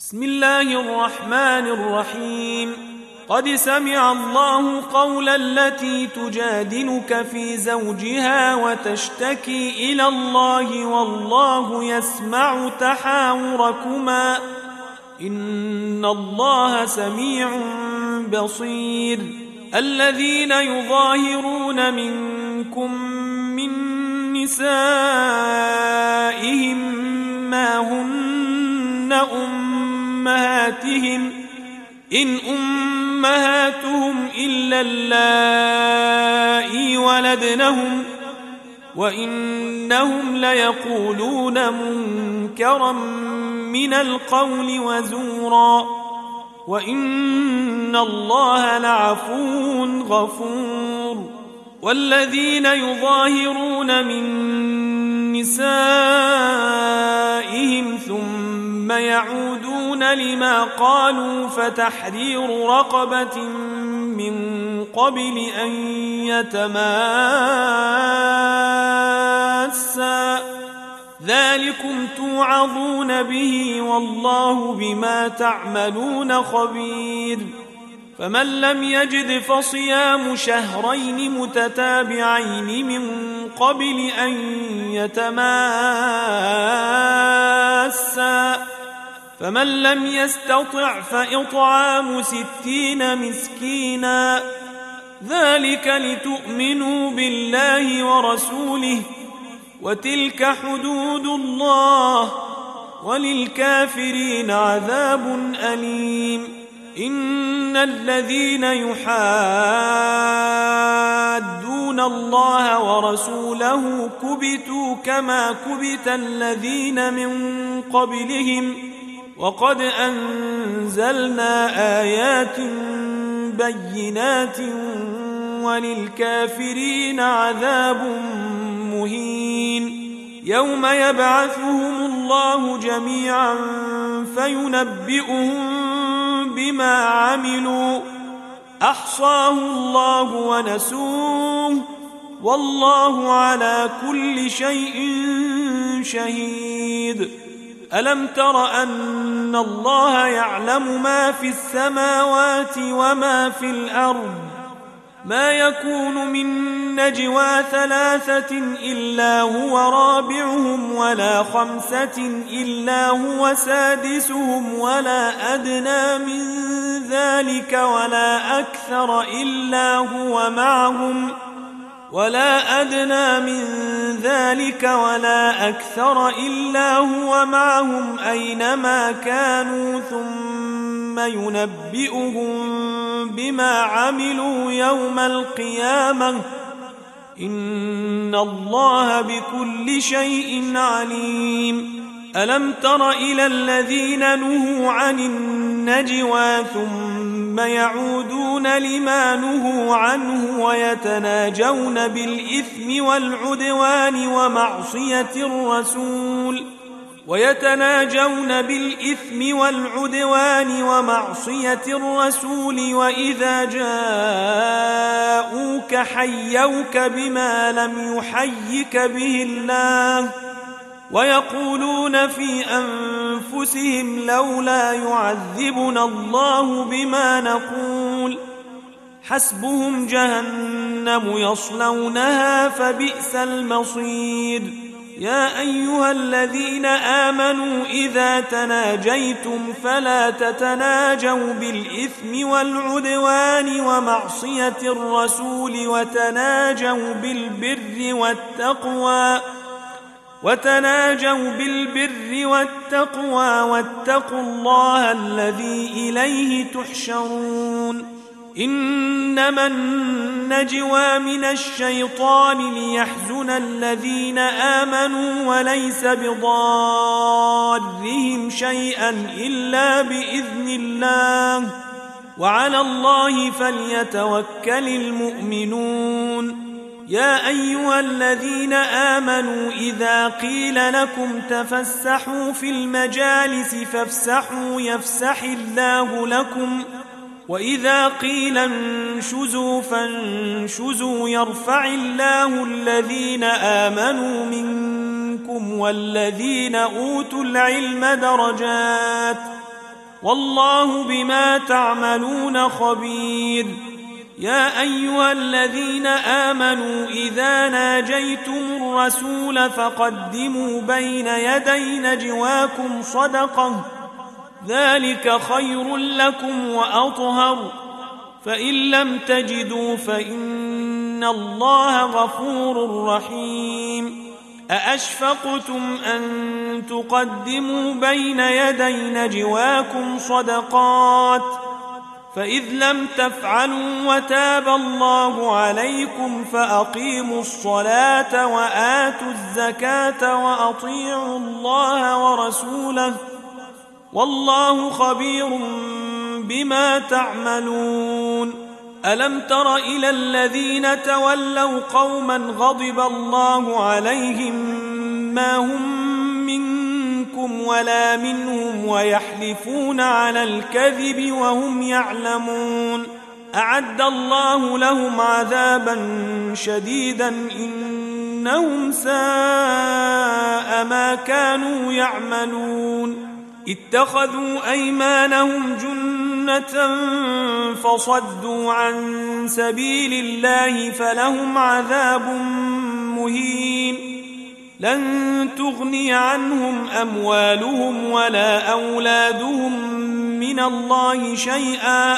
بسم الله الرحمن الرحيم. قد سمع الله قول التي تجادلك في زوجها وتشتكي إلى الله والله يسمع تحاوركما إن الله سميع بصير. الذين يظاهرون منكم من نسائهم ما هن أمهاتهم إن أمهاتهم إلا اللائي ولدنهم وإنهم ليقولون منكرا من القول وزورا وإن الله لعفو غفور. والذين يظاهرون من نسائهم ثم يعودون لما قالوا فتحرير رقبة من قبل أن يتماسا ذلكم توعظون به والله بما تعملون خبير. فمن لم يجد فصيام شهرين متتابعين من قبل أن يتماسا فمن لم يستطع فإطعام 60 مسكينا ذلك لتؤمنوا بالله ورسوله وتلك حدود الله وللكافرين عذاب أليم. إن الذين يحادون الله ورسوله كبتوا كما كبت الذين من قبلهم وقد أنزلنا آيات بينات وللكافرين عذاب مهين. يوم يبعثهم الله جميعا فينبئهم بما عملوا أحصاه الله ونسوه والله على كل شيء شهيد. ألم تر أن الله يعلم ما في السماوات وما في الأرض ما يكون من نجوى 3 إلا هو رابعهم ولا 5 إلا هو سادسهم ولا أدنى من ذلك ولا أكثر إلا هو معهم أينما كانوا ثم ينبئهم بما عملوا يوم القيامة إن الله بكل شيء عليم. ألم تر إلى الذين نهوا عن النجوى ثم يعودون لما نهوا عنه ويتناجون بالإثم والعدوان ومعصية الرسول وإذا جاءوك حيوك بما لم يحيك به الله ويقولون في أنفسهم لولا يعذبنا الله بما نقول حسبهم جهنم يصلونها فبئس المصير. يا أيها الذين آمنوا إذا تناجيتم فلا تتناجوا بالإثم والعدوان ومعصية الرسول وتناجوا بالبر والتقوى واتقوا الله الذي إليه تحشرون. إنما النجوى من الشيطان ليحزن الذين آمنوا وليس بضارهم شيئا إلا بإذن الله وعلى الله فليتوكل المؤمنون. يا أيها الذين آمنوا إذا قيل لكم تفسحوا في المجالس فافسحوا يفسح الله لكم وإذا قيل انشزوا فانشزوا يرفع الله الذين آمنوا منكم والذين أوتوا العلم درجات والله بما تعملون خبير. يا أيها الذين آمنوا إذا ناجيتم الرسول فقدموا بين يدي نجواكم صدقة، ذلك خير لكم وأطهر، فإن لم تجدوا فإن الله غفور رحيم. أأشفقتم أن تقدموا بين يدي نجواكم صدقات، فإذ لم تفعلوا وتاب الله عليكم فأقيموا الصلاة وآتوا الزكاة وأطيعوا الله ورسوله، والله خبير بما تعملون. ألم تر إلى الذين تولوا قوما غضب الله عليهم ما هم منكم ولا منهم ويحلفون على الكذب وهم يعلمون، أعد الله لهم عذابا شديدا إنهم ساء ما كانوا يعملون. اتخذوا أيمانهم جنة فصدوا عن سبيل الله فلهم عذاب مهين. لن تغني عنهم أموالهم ولا أولادهم من الله شيئا،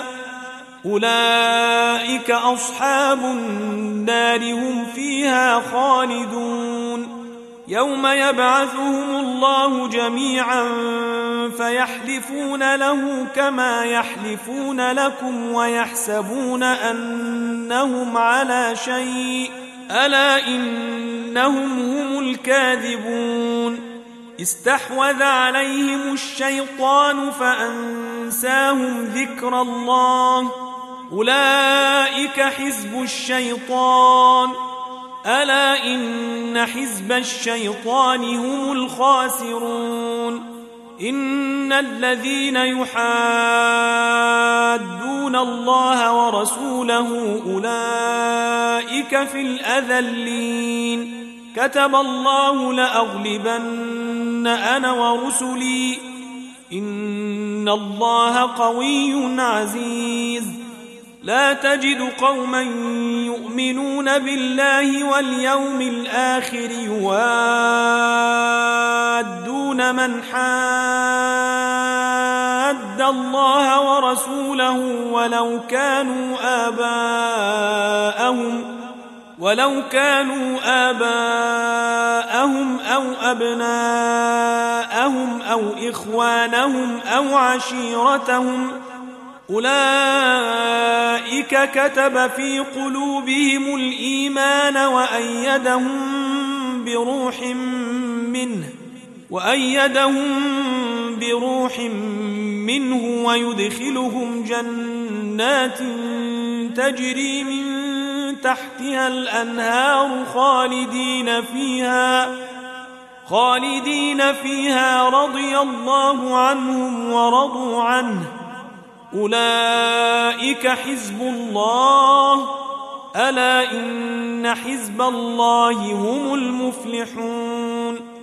أولئك أصحاب النار هم فيها خالدون. يوم يبعثهم الله جميعا فيحلفون له كما يحلفون لكم ويحسبون أنهم على شيء، ألا إنهم هم الكاذبون. استحوذ عليهم الشيطان فأنساهم ذكر الله، أولئك حزب الشيطان، ألا إن حزب الشيطان هم الخاسرون. إن الذين يحادون الله ورسوله أولئك في الأذلين. كتب الله لأغلبن أنا ورسلي، إن الله قوي عزيز. لا تجد قوما يؤمنون بالله واليوم الآخر يوادون من حاد الله ورسوله ولو كانوا آباءهم أو أبناءهم أو إخوانهم أو عشيرتهم، أولئك كتب في قلوبهم الإيمان وأيدهم بروح منه ويدخلهم جنات تجري من تحتها الأنهار خالدين فيها رضي الله عنهم ورضوا عنه، أولئك حزب الله، ألا إن حزب الله هم المفلحون.